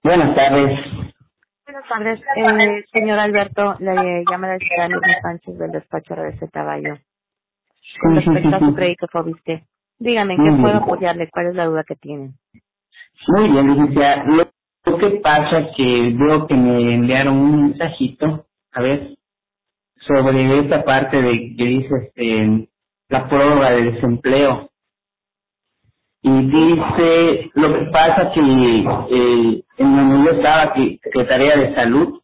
Buenas tardes. Buenas tardes, señor Alberto, le llama la ciudadana Luis Sánchez del despacho de Caballo. Con respecto a su crédito Fobiste, dígame, ¿en qué puedo apoyarle? ¿Cuál es la duda que tienen? Muy bien, licenciada. Lo que pasa es que veo que me enviaron un mensajito, a ver, sobre esta parte de que dice la prórroga de desempleo. Y dice, lo que pasa que en donde yo estaba, que Secretaría de Salud,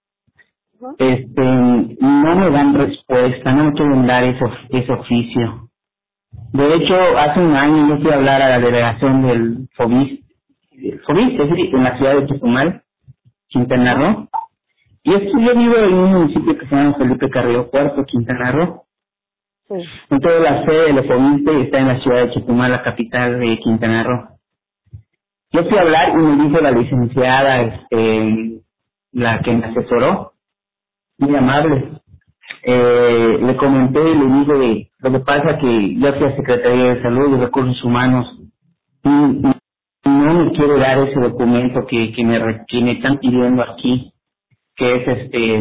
no me dan respuesta, no me quieren dar ese oficio. De hecho, hace un año yo fui a hablar a la delegación del FOBIS, es decir, en la ciudad de Chetumal, Quintana Roo. Y es que yo vivo en un municipio que se llama Felipe Carrillo Puerto, Quintana Roo. Sí. Entonces la sede del FOBIS está en la ciudad de Chetumal, la capital de Quintana Roo. Yo fui a hablar y me dijo la licenciada, la que me asesoró, muy amable. Le comenté y le dije, lo que pasa que yo fui a Secretaría de Salud y Recursos Humanos y no me quiere dar ese documento que me están pidiendo aquí, que es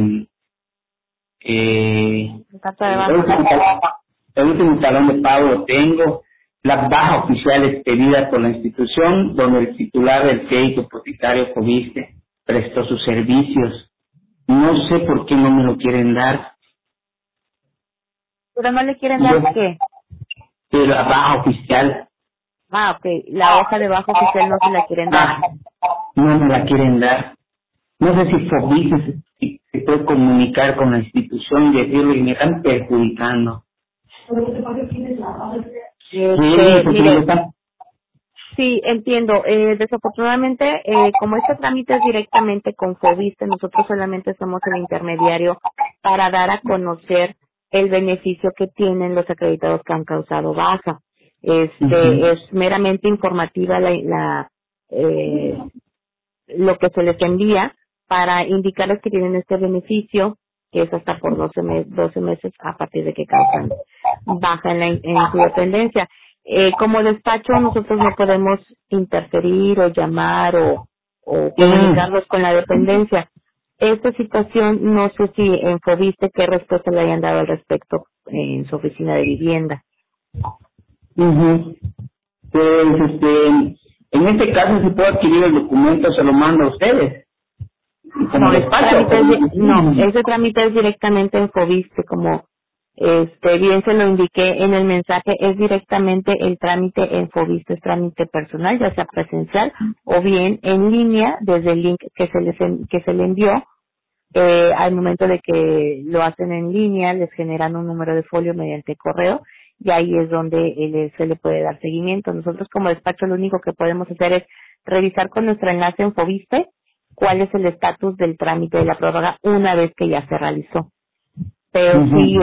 Carta de baja. el último talón de pago lo tengo, la baja oficial expedida por la institución donde el titular del crédito hipotecario Fobiste prestó sus servicios. No sé por qué no me lo quieren dar. ¿Pero no le quieren dar qué? De la baja oficial. Ah, ok. La hoja de baja oficial no se la quieren dar. No me la quieren dar. No sé si Fobiste se puede comunicar con la institución y decirle que me están perjudicando. Mire, sí, entiendo. Desafortunadamente, como este trámite es directamente con Fobiste, nosotros solamente somos el intermediario para dar a conocer el beneficio que tienen los acreditados que han causado baja. Es meramente informativa lo que se les envía para indicarles que tienen este beneficio, que es hasta por 12 meses a partir de que causan baja en su dependencia. Como despacho nosotros no podemos interferir o llamar o comunicarnos con la dependencia. Esta situación no sé si en Fobiste qué respuesta le hayan dado al respecto en su oficina de vivienda. Pues, en este caso, si puedo adquirir el documento, se lo mando a ustedes. Como despacho. Ese trámite es directamente en Fobiste, como bien se lo indiqué en el mensaje, es directamente el trámite en Fobiste, es trámite personal, ya sea presencial o bien en línea, desde el link que se le envió. Al momento de que lo hacen en línea, les generan un número de folio mediante correo y ahí es donde se le puede dar seguimiento. Nosotros como despacho lo único que podemos hacer es revisar con nuestro enlace en Fobiste cuál es el estatus del trámite de la prórroga una vez que ya se realizó. Pero sí,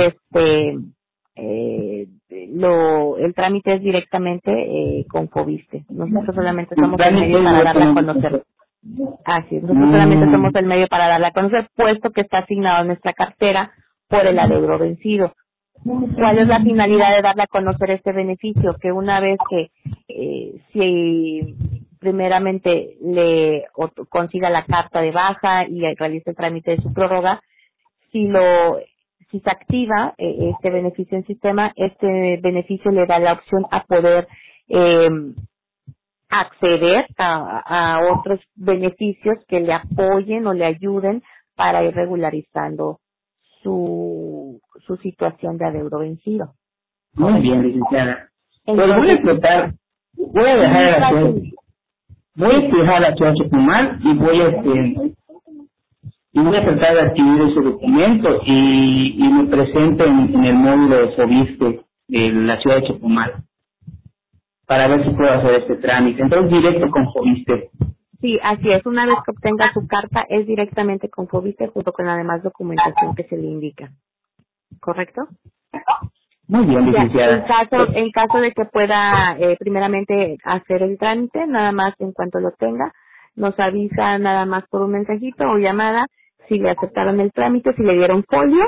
el trámite es directamente con Fobiste. Nosotros solamente somos el medio para darla a conocer. Así es, nosotros solamente somos el medio para darla a conocer, puesto que está asignado en nuestra cartera por el adeudo vencido. ¿Cuál es la finalidad de darle a conocer este beneficio? Que una vez que si primeramente consiga la carta de baja y realice el trámite de su prórroga, si se activa este beneficio en sistema, este beneficio le da la opción a poder acceder a otros beneficios que le apoyen o le ayuden para ir regularizando su situación de adeudo vencido. Muy bien, licenciada. Pues voy a dejar la ciudad Chetumal y voy a tratar de adquirir ese documento y me presento en el módulo de Fobiste de la ciudad de Chetumal para ver si puedo hacer este trámite. Entonces, directo con Fobiste. Sí, así es. Una vez que obtenga su carta, es directamente con Fobiste junto con la demás documentación que se le indica. ¿Correcto? Muy bien, licenciada. En caso de que pueda primeramente hacer el trámite, nada más en cuanto lo tenga, nos avisa nada más por un mensajito o llamada si le aceptaron el trámite, si le dieron folio,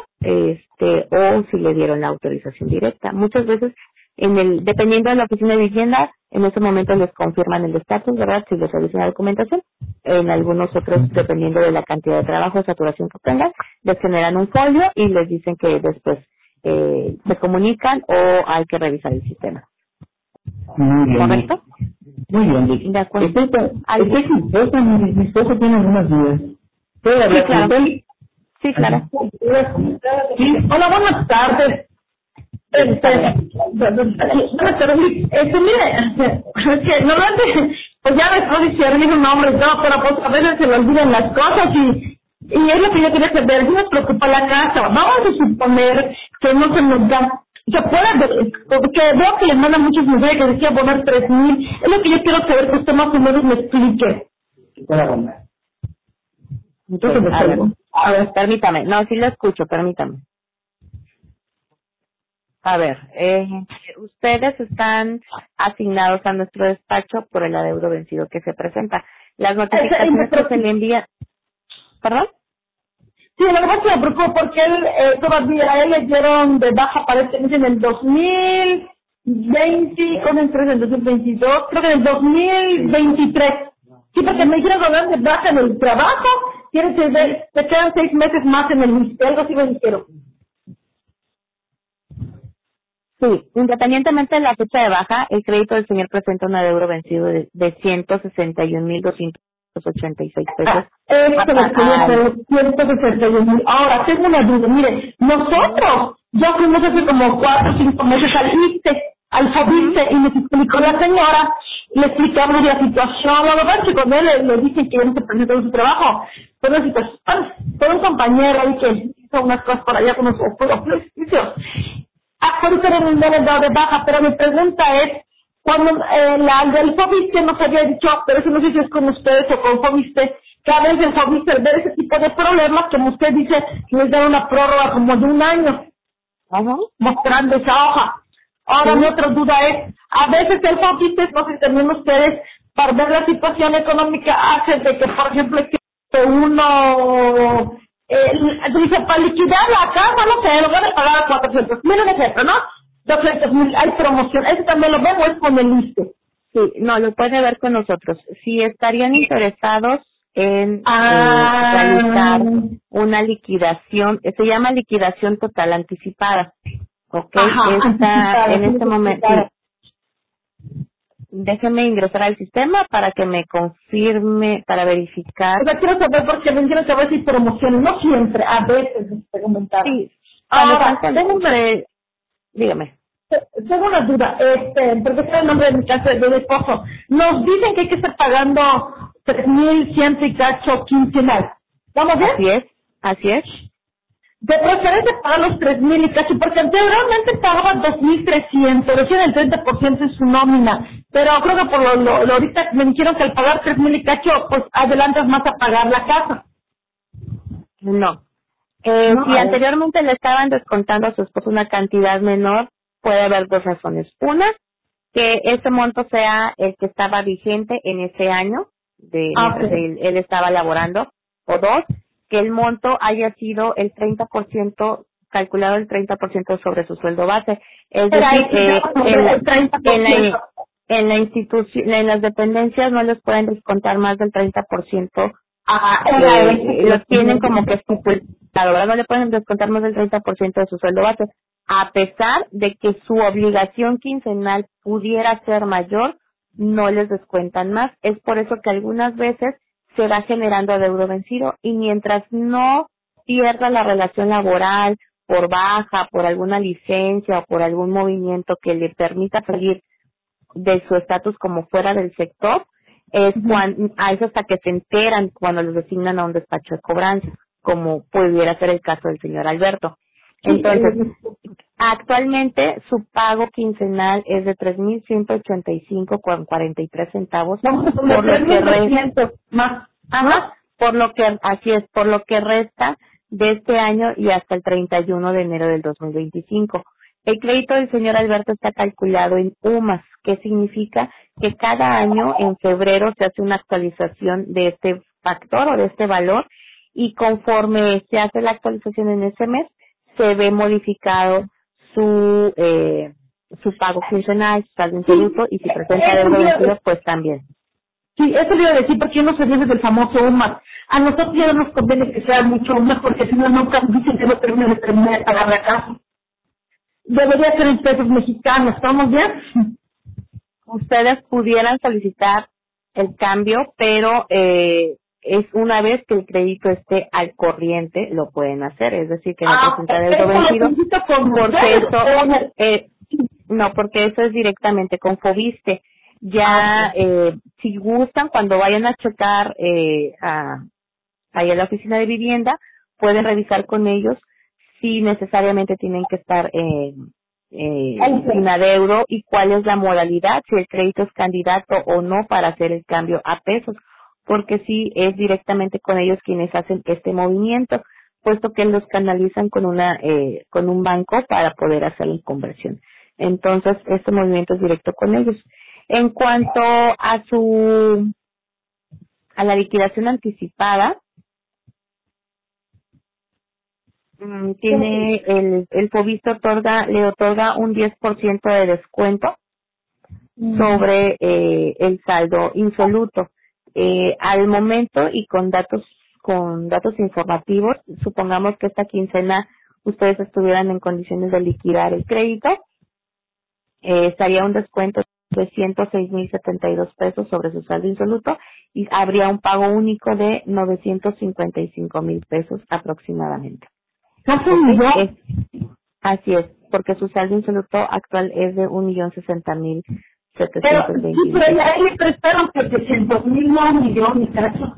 o si le dieron la autorización directa. Muchas veces dependiendo de la oficina de vivienda, En ese momento les confirman el estatus, ¿verdad? Si les revisan la documentación. En algunos otros, dependiendo de la cantidad de trabajo o saturación que tengan, les generan un folio y les dicen que después se comunican o hay que revisar el sistema. Muy bien. ¿Correcto? Muy bien, Vicky. De acuerdo. Mi esposa tiene algunas dudas. ¿Puedo hablar claro. con él? Sí, claro. Sí. Hola, buenas tardes. Mire, es que normalmente, pues ya después dice mi nombre y todo, pero pues a veces se le olvidan las cosas y es lo que yo quería saber. Si nos preocupa la casa, vamos a suponer que no se nos da, se puede ver, porque veo que les mandan muchos mensajes que decía poner 3,000, es lo que yo quiero saber, que usted más o menos me explique. Entonces, a ver, permítame, no, sí lo escucho, permítame. A ver, ustedes están asignados a nuestro despacho por el adeudo vencido que se presenta. Las notificaciones que se le envían... ¿Perdón? Sí, lo que pasa es que me preocupa porque él, todavía a él le dieron de baja, parece que en el 2020, con el 3 del 2022, creo que en el 2023. Sí, porque me dijeron que de baja en el trabajo, tienes que ver, te quedan 6 meses más en el ministerio, algo así me dijeron. Sí, independientemente de la fecha de baja, el crédito del señor presenta un adeudo vencido de 161,286 pesos. Esto lo quería saber, 161,000. Ahora, tengo una duda. Mire, nosotros ya fuimos hace como 4 o 5 meses al ISSSTE, al FOBISSSTE, y nos explicó la señora, le explicamos la situación. La verdad es que con él le dicen que ya no se presentó en su trabajo. Pero la situación, fue un compañero ahí que hizo unas cosas por allá con los oficios. Ahorita no le han dado de baja, pero mi pregunta es, cuando la del FOBISSSTE nos había dicho, pero eso no sé si es con ustedes o con FOBISSSTE, que a veces el FOBISSSTE al ver ese tipo de problemas, como usted dice, les da una prórroga como de 1 año, mostrando esa hoja. Ahora mi otra duda es, a veces el FOBISSSTE, no sé si también ustedes, para ver la situación económica, hace de que, por ejemplo, que uno... dice, para liquidar la casa, no sé, lo van a pagar a 400,000, un ejemplo, ¿no? 200,000, hay promoción. ¿Eso también lo vemos es con el ISSSTE? Sí, no, lo puede ver con nosotros. Si estarían interesados en realizar una liquidación, se llama liquidación total anticipada, ¿ok? Está en este momento... Sí. Déjeme ingresar al sistema para que me confirme, para verificar. O sea, quiero saber porque me quiero saber si promociones, no siempre, a veces se comentaron. Sí. Ahora, dígame. Tengo una duda, porque es el nombre de mi casa de mi esposo. Nos dicen que hay que estar pagando 3,100 y cacho quincenal. ¿Vamos bien? Así es. De preferencia pagar los 3,000 y cacho, porque anteriormente pagaban 2,300, recién el 30% en su nómina. Pero creo que por lo ahorita me dijeron que al pagar 3,000 y cacho, pues adelantas más a pagar la casa. No. Si anteriormente le estaban descontando a su esposo una cantidad menor, puede haber 2 razones. Una, que ese monto sea el que estaba vigente en ese año, mientras él estaba laborando. O 2, que el monto haya sido el 30%, calculado el 30% sobre su sueldo base. Es decir, en la institución, en las dependencias no les pueden descontar más del 30%. Los tienen como que estipulado, ¿verdad? No le pueden descontar más del 30% de su sueldo base, a pesar de que su obligación quincenal pudiera ser mayor, no les descuentan más. Es por eso que algunas veces se va generando adeudo vencido, y mientras no pierda la relación laboral por baja, por alguna licencia o por algún movimiento que le permita salir de su estatus como fuera del sector, es hasta que se enteran cuando los designan a un despacho de cobranza, como pudiera ser el caso del señor Alberto. Entonces, actualmente su pago quincenal es de 3,185,43 centavos, por lo que por lo que resta de este año y hasta el 31 de enero del 2025. El crédito del señor Alberto está calculado en UMAS, que significa que cada año en febrero se hace una actualización de este factor o de este valor, y conforme se hace la actualización en ese mes, se ve modificado su pago quincenal, su saldo insoluto, y si presenta deuda vencida, pues también. Sí, eso le iba a decir, porque yo no sé del famoso UMAS. A nosotros ya no nos conviene que sea mucho UMAS, porque si no, nunca dicen que no termina de terminar de pagar la casa. Debería ser en pesos mexicanos, ¿estamos bien? Ustedes pudieran solicitar el cambio, pero es una vez que el crédito esté al corriente, lo pueden hacer, es decir, que no presenta deuda vencido, porque eso, no, porque eso es directamente con Foviste. Ya, si gustan, cuando vayan a checar ahí a la oficina de vivienda, pueden revisar con ellos si necesariamente tienen que estar sin adeudo y cuál es la modalidad, si el crédito es candidato o no para hacer el cambio a pesos, porque sí es directamente con ellos quienes hacen este movimiento, puesto que los canalizan con con un banco para poder hacer la conversión. Entonces, este movimiento es directo con ellos. En cuanto a la liquidación anticipada, tiene el Foviste le otorga un 10% de descuento sobre el saldo insoluto. Al momento y con datos informativos, supongamos que esta quincena ustedes estuvieran en condiciones de liquidar el crédito, estaría un descuento de 106,072 pesos sobre su saldo insoluto y habría un pago único de 955,000 pesos aproximadamente. ¿Casi un millón? Así es, porque su saldo insoluto actual es de 1,060,720. Pero ahí le prestaron 700,000, no un millón, cacho.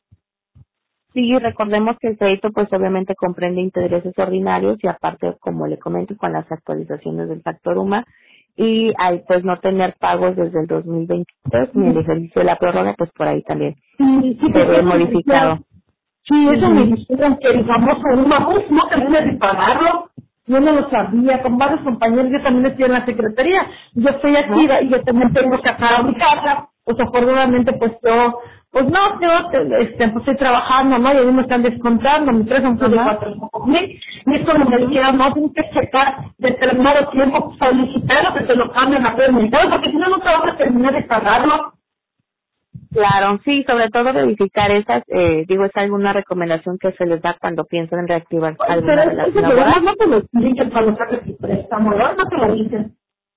Sí, recordemos que el crédito pues obviamente comprende intereses ordinarios y aparte, como le comento, con las actualizaciones del factor UMA y al pues no tener pagos desde el 2023 ni el ejercicio de la prórroga, pues por ahí también se ve modificado. Sí, eso me dijeron que el famoso UMA pues, no termina de pagarlo. Yo no lo sabía, con varios compañeros, yo también estoy en la secretaría, yo estoy aquí y yo también tengo que sacar a mi casa, pues afortunadamente pues yo, pues estoy trabajando, ¿no? Y a mí me están descontando, mis tres son de 4,000, y es como me dijeron, no, tienes que checar determinado tiempo, solicitarlo que te lo cambien a permitado, porque si no, no te vas a terminar de pagarlo. Claro, sí, sobre todo verificar esas, es alguna recomendación que se les da cuando piensan en reactivar alguna relación laboral. No te lo dicen cuando saques tu préstamo, ¿no? No te lo dicen.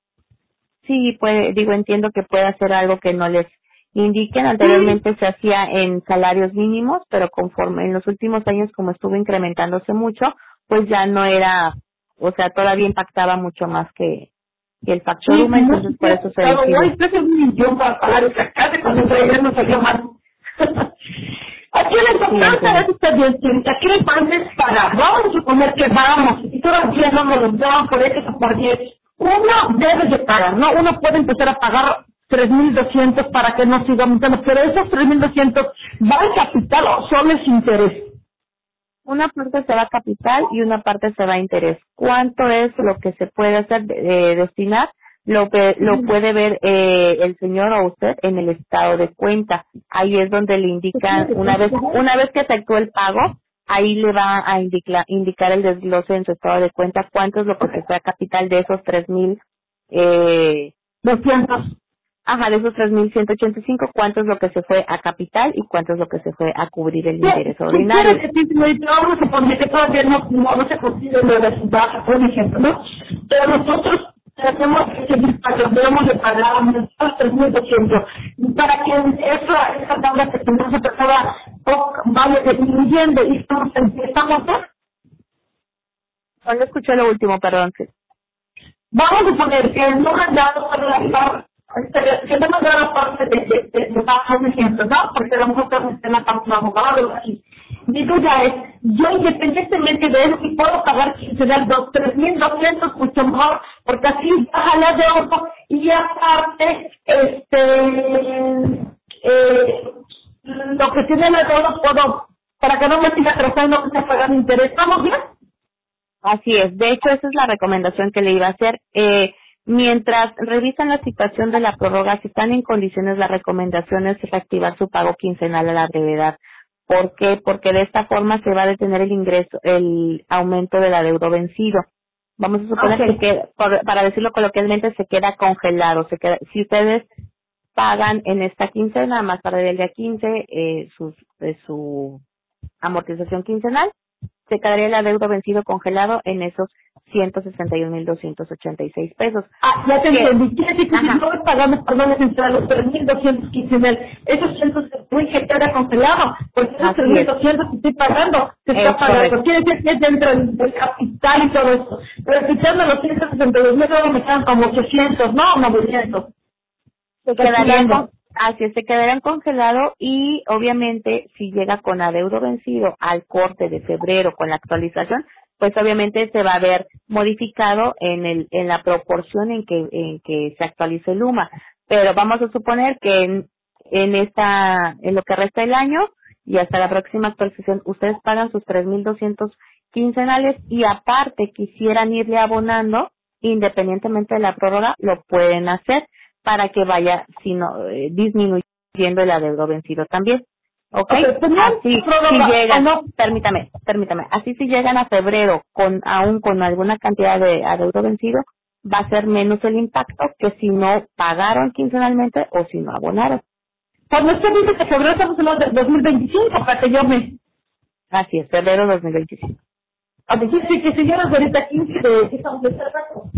Sí, entiendo que puede hacer algo que no les indiquen. Anteriormente se hacía en salarios mínimos, pero conforme en los últimos años, como estuvo incrementándose mucho, pues ya no era, o sea, todavía impactaba mucho más que el factor UMA, entonces por eso se decidió. Hoy es un millón para pagar esa casa cuando entre no salió mal. Aquí la importancia es esta bien, aquí la importancia es pagar. Vamos a suponer que vamos, y todavía no nos lo dan por X o por 10. Uno debe de pagar, ¿no? Uno puede empezar a pagar 3,200 para que no siga aumentando, pero esos 3,200 ¿va al capital o solo es interés? Una parte se va a capital y una parte se va a interés. ¿Cuánto es lo que se puede hacer destinar? Lo puede ver el señor o usted en el estado de cuenta. Ahí es donde le indican, una vez que efectúe el pago, ahí le va a indicar el desglose en su estado de cuenta cuánto es lo que se fue a capital de esos 3,200. Ajá, de esos 3,185, ¿cuánto es lo que se fue a capital y cuánto es lo que se fue a cubrir el interés ordinario? Vamos a suponer que todavía no se consigue lo de su baja, por ejemplo, ¿no? Pero nosotros tenemos que seguir pagando, debemos de pagar los 3,200 para que esa tabla que tenemos empezaba vaya disminuyendo y estamos ¿no? No escuché lo último, perdón. Vamos a suponer que no han dado para la que no me la parte de baja, un ejemplo, ¿no? Porque a lo mejor también está en la parte de abogado, así. Mi duda es, yo independientemente de eso, si puedo pagar quincenal 3,200, mucho mejor, porque así baja la deuda y aparte, lo que tiene la deuda puedo, para que no me siga atrasando, que se pagando interés. ¿Estamos bien? Así es, de hecho esa es la recomendación que le iba a hacer. Mientras revisan la situación de la prórroga, si están en condiciones, la recomendación es reactivar su pago quincenal a la brevedad. ¿Por qué? Porque de esta forma se va a detener el aumento del adeudo vencido. Vamos a suponer que, para decirlo coloquialmente, se queda congelado. Si ustedes pagan en esta quincena, más tarde del día 15, su amortización quincenal, se quedaría el adeudo vencido congelado en esos 161,286 pesos. Ya te entendí. Quiere decir que si no voy pagando, perdón, a los 3,215, esos 100 que queda congelado, pues esos 3,200 que estoy pagando, se está pagando. Quiere decir que es dentro del capital y todo eso. Pero quitando los 162,000, luego me quedan como 800, ¿no? 900. Se quedarían congelado y obviamente si llega con adeudo vencido al corte de febrero con la actualización, pues obviamente se va a ver modificado en la proporción en que se actualice el UMA. Pero vamos a suponer que en lo que resta del año y hasta la próxima actualización ustedes pagan sus 3,200 quincenales y aparte quisieran irle abonando independientemente de la prórroga, lo pueden hacer para que vaya disminuyendo el adeudo vencido también. ¿Ok? Así si llegan, permítame, así si llegan a febrero aún con alguna cantidad de adeudo vencido, va a ser menos el impacto que si no pagaron quincenalmente o si no abonaron. Cuando usted dice que febrero estamos hablando del 2025, para que yo me... Así es, febrero 2025. Quiere decir que si yo nos ahorita 15 de... ¿Qué estamos de rato?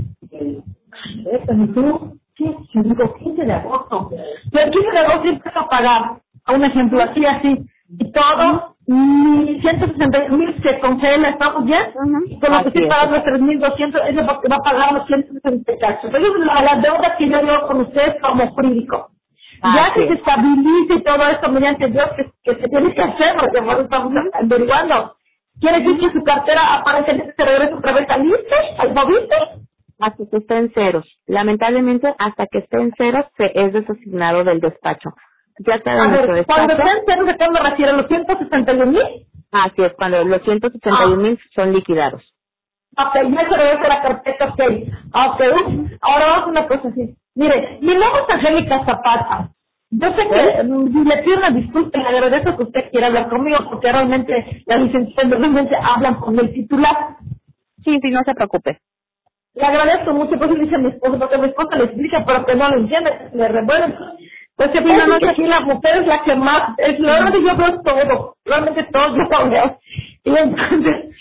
Sí, digo 15 de agosto. Pero el 15 de agosto empiezo a pagar, a un ejemplo así, y todo, 161,000 se congela, ¿estamos bien? Y con lo que estoy pagando 3,200, es lo que va a pagar los 160 casos. Entonces, la deuda que yo llevo con ustedes como jurídico. Ya que se estabilice y todo esto mediante Dios, que se tiene que hacer, porque por estamos averiguando. ¿Quiere decir que su cartera aparentemente se regresa otra vez al ISSSTE, al FOBISSSTE? Hasta que esté en ceros. Lamentablemente, hasta que esté en ceros, se es desasignado del despacho. Ya está en nuestro despacho. Cuando está en ceros, ¿de qué me refiero? ¿Los 161,000? Así es, cuando los 161,000 son liquidados. Ya se regresa la carpeta, ok. Ahora vamos a una cosa así. Mire, mi nombre es Angélica Zapata. Yo sé que le pido una disculpa y le agradezco que usted quiera hablar conmigo, porque realmente la licenciada realmente hablan con el titular. Sí, no se preocupe. Le agradezco mucho, pues le dice a mi esposo, porque mi esposa le explica, pero que no lo entiende, le revuelve. Pues que finalmente aquí la mujer es la que más, realmente yo veo todo, realmente todo yo lo veo. Y entonces,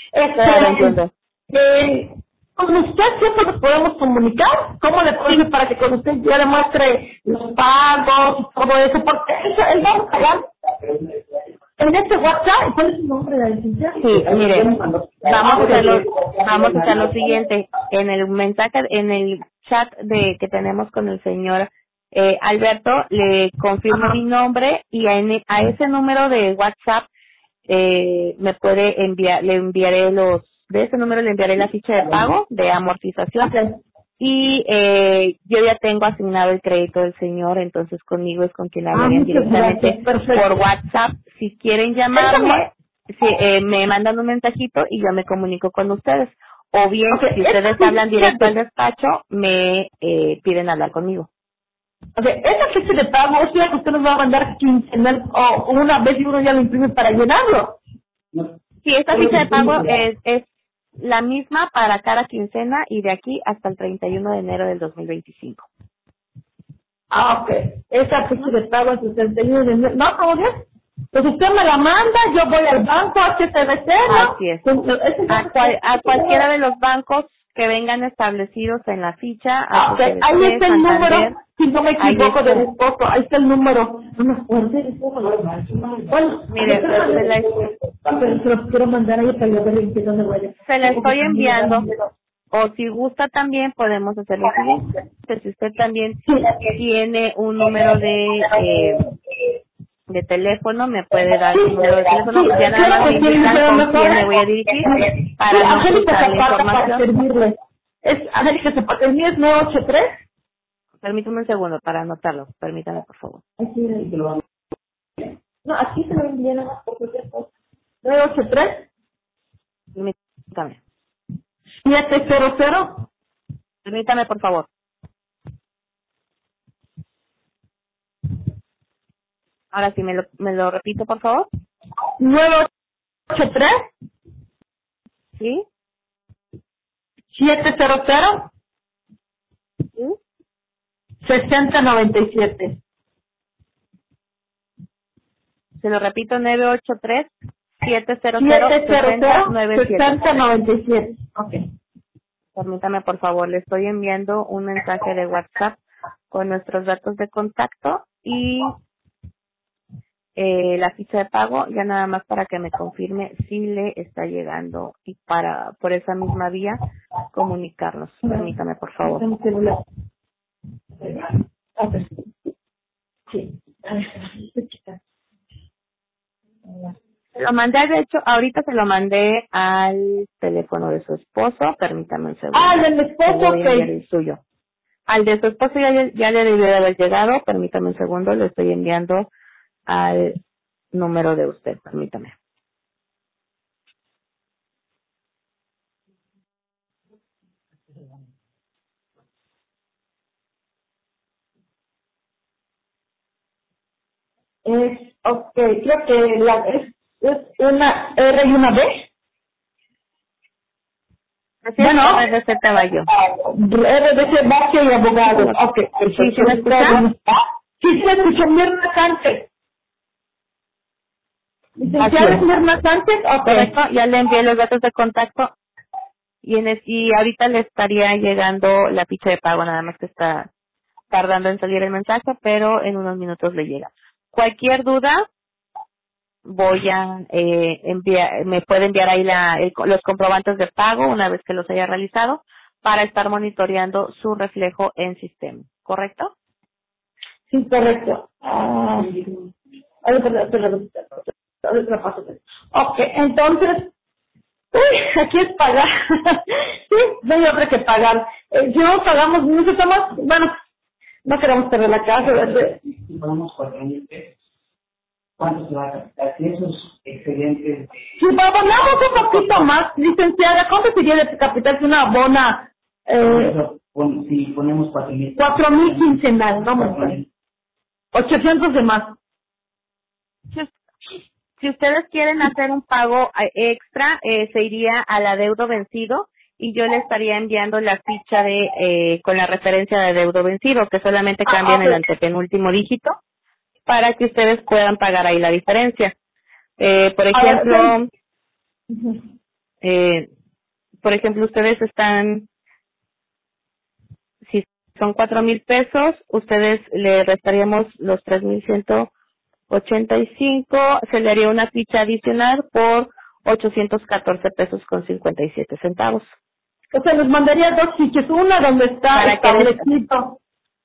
con usted siempre nos podemos comunicar. ¿Cómo le puedo decir para que con usted ya le muestre los pagos y todo eso? Porque él va a pagar en este WhatsApp. ¿Cuál es su nombre de la licencia? Sí, mire, vamos a hacer lo siguiente. En el mensaje, en el chat que tenemos con el señor Alberto, le confirmo mi nombre y a ese número de WhatsApp me puede enviar, de ese número le enviaré la ficha de pago de amortización y yo ya tengo asignado el crédito del señor, entonces conmigo es con quien hablarían directamente por WhatsApp. Si quieren llamarme, me mandan un mensajito y yo me comunico con ustedes. O bien, si ustedes hablan directo al despacho, me piden hablar conmigo. Esa ficha de pago es la que usted nos va a mandar quincenal o una vez y uno ya lo imprime para llenarlo. Sí, esta ficha de pago es la misma para cada quincena y de aquí hasta el 31 de enero del 2025. Ok. Esa ficha de pago es el 31 de enero. ¿No, cómo es? Pues usted me la manda, yo voy al banco, HSBC, ¿no? Así es. A cualquiera de los bancos que vengan establecidos en la ficha. Ahí está el número, si no me equivoco, de mi esposo. Ahí está el número. No me acuerdo. Bueno, mire, se los quiero mandar ahí para ver en dónde voy. Se la estoy enviando. O si gusta también podemos hacer lo siguiente. Si usted también tiene un número de teléfono, me puede dar el número de teléfono, ya nada más me indican con quién me voy a dirigir para no quitar la información. Es Angélica Zapata, el mío es 983. Permítame un segundo para anotarlo, permítame por favor. No, aquí se lo envié nada más por cualquier cosa. 983. Permítame. 700. Permítame por favor. Ahora sí, me lo repito, por favor. 983. ¿Sí? 700 ¿Sí? 6097. Se lo repito, 983-700-6097. 6097. Ok. Permítame, por favor, le estoy enviando un mensaje de WhatsApp con nuestros datos de contacto y la ficha de pago, ya nada más para que me confirme si le está llegando y para por esa misma vía comunicarnos. Permítame, por favor. Sí. Lo mandé, de hecho, ahorita se lo mandé al teléfono de su esposo. Permítame un segundo. Ah, del Le esposo, voy a enviar ok. el suyo. Al de su esposo ya le debió de haber llegado. Permítame un segundo, le estoy enviando al número de usted. Permítame. Ok, creo que es una R y una B. Así es, Bueno, RDC Taballo. RDC Vázquez y Abogados. Ok, perfecto. ¿Sí me escucha? Sí, se escucha. Mirna Sánchez. Licenciada es. Mirna Sánchez, ok. Correcto, ya le envié los datos de contacto y ahorita le estaría llegando la ficha de pago, nada más que está tardando en salir el mensaje, pero en unos minutos le llega. Cualquier duda, voy a me puede enviar ahí los comprobantes de pago una vez que los haya realizado para estar monitoreando su reflejo en sistema, ¿correcto? Sí, correcto. Ok, entonces, aquí es pagar. Sí, no hay otra que pagar. Si no pagamos, no estamos, bueno, no queremos perder la casa. Si ponemos 4,000 pesos, ¿cuánto se va a captar? Si esos excedentes Si abonamos un poquito más, licenciada, ¿cuánto sería de capital si una abona? si ponemos 4,000 4,000 quincenal, vamos a ver. 800 de más. Si ustedes quieren hacer un pago extra, se iría al adeudo vencido y yo le estaría enviando la ficha con la referencia de adeudo vencido, que solamente cambian el antepenúltimo dígito para que ustedes puedan pagar ahí la diferencia. Por ejemplo, ustedes si son 4,000 pesos, ustedes le restaríamos los 3,185, se le haría una ficha adicional por 814 pesos con 57 centavos. O sea, nos mandaría dos fichas, una donde está establecido.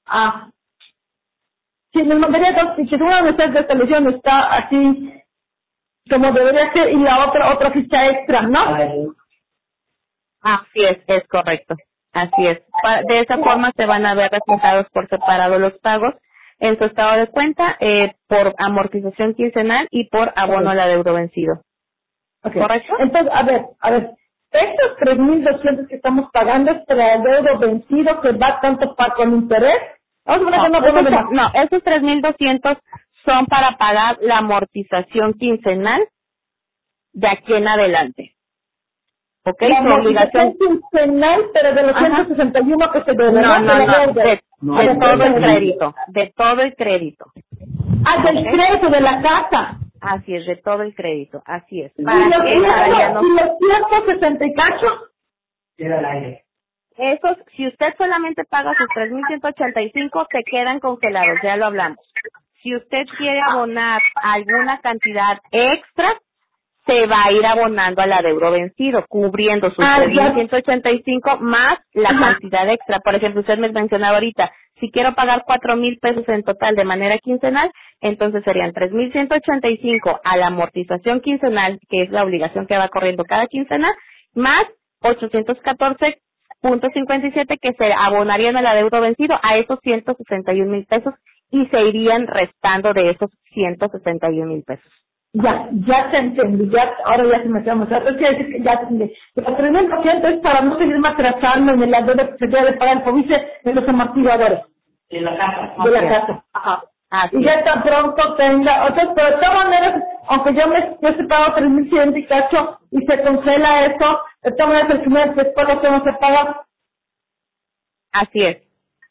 Sí, nos mandaría dos fichas, una donde está establecido, donde está así como debería ser, y la otra ficha extra, ¿no? Así es correcto. Así es. De esa forma se van a ver reflejados por separado los pagos en su estado de cuenta por amortización quincenal y por abono al adeudo vencido. Okay. ¿Correcto? Entonces, a ver, estos 3,200 que estamos pagando es por el adeudo vencido que va tanto para con interés. Vamos a ver esos 3,200 son para pagar la amortización quincenal de aquí en adelante. ¿Ok? La su obligación quincenal, pero de los 161 que se debe. De todo el crédito. De todo el crédito. Del crédito de la casa. Así es, de todo el crédito. Así es. ¿Y los 160 y cacho? Queda al aire. Esos, si usted solamente paga sus 3,185, se quedan congelados, ya lo hablamos. Si usted quiere abonar alguna cantidad extra, se va a ir abonando al adeudo vencido, cubriendo sus 3,185 más la cantidad extra. Por ejemplo, usted me mencionaba ahorita, si quiero pagar 4,000 pesos en total de manera quincenal, entonces serían 3,185 a la amortización quincenal, que es la obligación que va corriendo cada quincena, más 814.57 que se abonarían al adeudo vencido a esos 161,000 pesos y se irían restando de esos 161,000 pesos. Ya te entendí, ahora ya se me queda más claro. Es que ya te entendí. Pero 3,200 es para no seguirme atrasando en el adeudo que se debe de pagar el FOBICE en los amortiguadores. De la casa. De la casa. Ajá. Así y ya tan pronto tenga, pero de todas maneras, aunque yo se pago 3,100 y cacho y se congela eso, De todas maneras, el primer después lo tengo que pagar. Así es.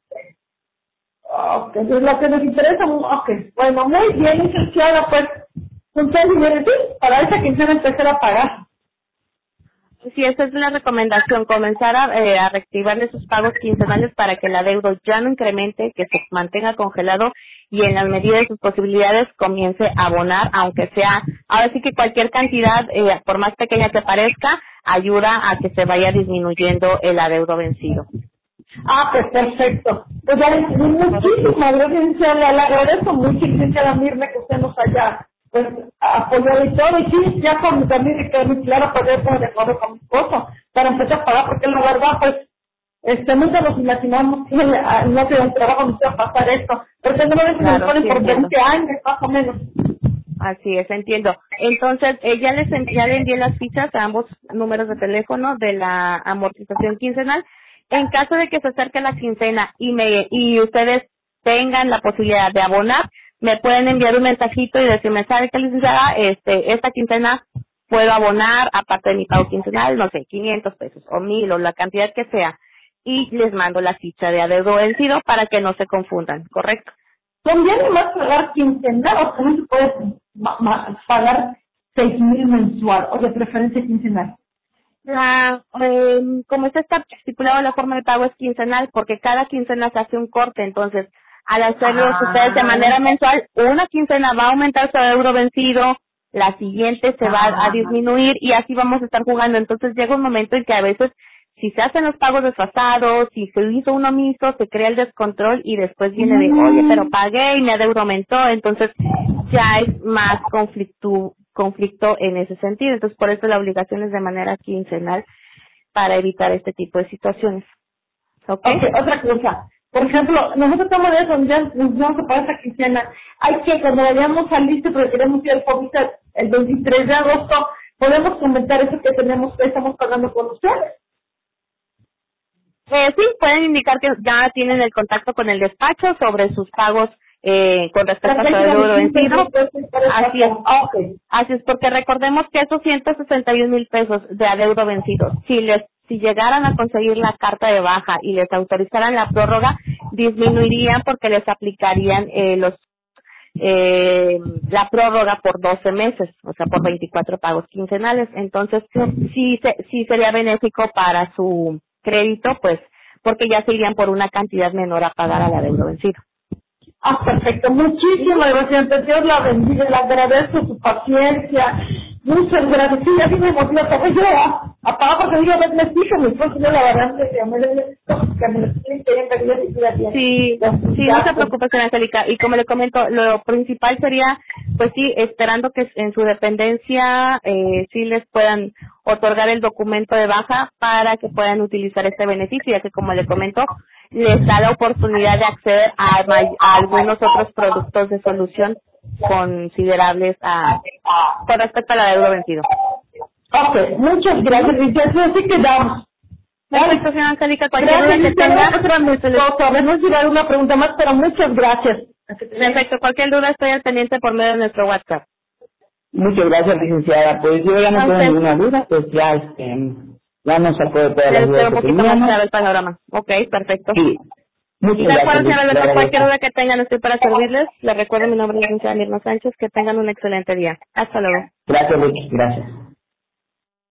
Ok, entonces lo que nos interesa, ok, bueno, muy bien, licenciada, pues, entonces, sí, para esa quincena empezar a pagar. Sí, esa es la recomendación, comenzar a reactivarle sus pagos quincenales para que el adeudo ya no incremente, que se mantenga congelado y en la medida de sus posibilidades comience a abonar, aunque sea, ahora sí que cualquier cantidad, por más pequeña que parezca, ayuda a que se vaya disminuyendo el adeudo vencido. Ah, pues perfecto. Pues ya le pedí muchísimas gracias, licenciada, le agradezco mucho, licenciada Mirna, que usted nos haya pues apoyado y todo, y sí, ya con mi familia quedó muy claro poder estar de acuerdo con mi esposo para empezar a pagar, porque la verdad, pues, nunca nos imaginamos que no que el trabajo nos iba a pasar esto, porque no me Claro, ponen sí, por entiendo. 20 años, más o menos. Así es, entiendo. Entonces, ya le envié las fichas a ambos números de teléfono de la amortización quincenal. En caso de que se acerque la quincena y ustedes tengan la posibilidad de abonar, me pueden enviar un mensajito y decirme, ¿sabe qué, licenciada? Esta quincena puedo abonar, aparte de mi pago quincenal, no sé, 500 pesos o 1000 o la cantidad que sea. Y les mando la ficha de adeudo vencido para que no se confundan, ¿correcto? Conviene más pagar quincenal, o sea, no se puede pagar 6,000 mensual, o de preferencia quincenal. Como está estipulado la forma de pago es quincenal porque cada quincena se hace un corte, entonces al hacerlo ustedes de manera mensual, una quincena va a aumentar su adeudo vencido, la siguiente se va a disminuir y así vamos a estar jugando, entonces llega un momento en que a veces si se hacen los pagos desfasados, si se hizo un omiso, se crea el descontrol y después viene de, oye, pero pagué y mi adeudo aumentó, entonces ya es más conflicto en ese sentido. Entonces, por eso la obligación es de manera quincenal para evitar este tipo de situaciones. ¿Ok? Ok, otra cosa. Por ejemplo, nosotros estamos de eso, ya nos vamos a pagar esta quincena. Hay que, cuando vayamos al listo, porque queremos ir al COVID el 23 de agosto, podemos comentar eso que estamos pagando con ustedes. Sí, pueden indicar que ya tienen el contacto con el despacho sobre sus pagos con respecto a su adeudo vencido. Así es. Así es, porque recordemos que esos 161,000 pesos de adeudo vencido, si llegaran a conseguir la carta de baja y les autorizaran la prórroga, disminuirían porque les aplicarían la prórroga por 12 meses, o sea, por 24 pagos quincenales. Entonces, sí sería benéfico para su crédito, pues, porque ya se irían por una cantidad menor a pagar al adeudo vencido. Ah, perfecto. Muchísimas gracias. Dios la bendiga. Le agradezco su paciencia. Muchas gracias. Sí, así me motiva. También yo a pagar porque digo, me fijo, mi esposo no la verdad que me lo explique en realidad y estoy haciendo. Sí, no se preocupe, señora Angélica. Y como le comento, lo principal sería, pues sí, esperando que en su dependencia sí les puedan otorgar el documento de baja para que puedan utilizar este beneficio, ya que como le comento, les da la oportunidad de acceder a algunos otros productos de solución considerables con respecto al adeudo vencido. Ok, muchas gracias, licenciada. Así quedamos. Perfecto, señora Angélica, cualquier duda que tenga. No llevar una pregunta más, pero muchas gracias. Perfecto, cualquier duda estoy al pendiente por medio de nuestro WhatsApp. Muchas gracias, licenciada. Pues yo ya no tengo ninguna duda, pues ya nos sacó de todas las dudas un que poquito más teníamos. claro el panorama. Ok, perfecto. Sí. Muchas De acuerdo, señora gracias. Alberto, cualquier duda que tengan estoy para servirles. Les recuerdo mi nombre es licenciada Mirna Sánchez. Que tengan un excelente día. Hasta luego. Gracias, Luis. Gracias.